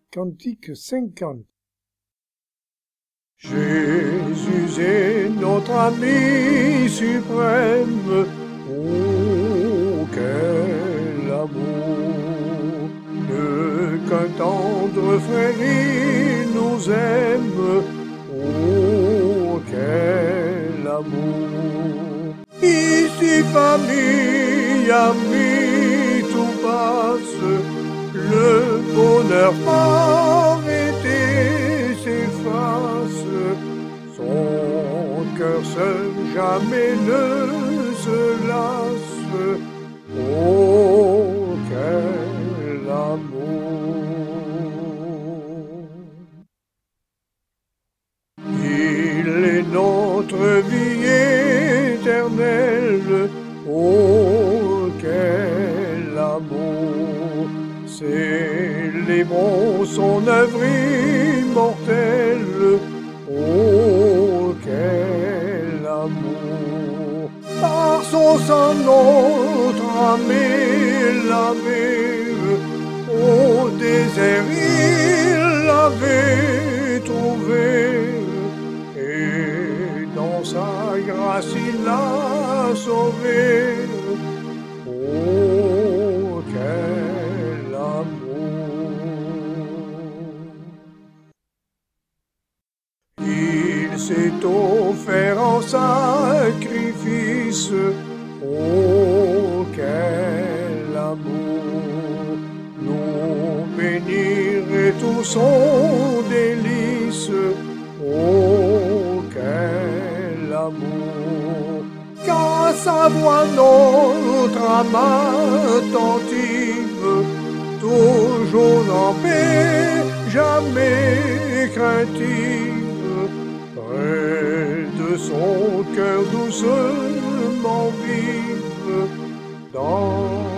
Cantique 50. Jésus est notre ami suprême, oh quel amour, qu'un tendre frère il nous aime, oh quel amour. Ici famille, amis, tout passe, le bonheur par été s'efface, son cœur seul jamais ne se lasse, oh quel amour. Il est notre vie éternelle, oh quel amour. Célébrons son œuvre immortelle, oh quel amour. Par son sang notre âme est lavée, au désert il l'avait trouvé, et dans sa grâce il l'a sauvé, oh quel amour. Il s'est offert en sacrifice, oh quel amour. Nous bénir et tout son délice, oh quel amour. Qu'à sa voix notre âme attentive, toujours en paix, jamais craintive, près de son cœur doucement vive, dans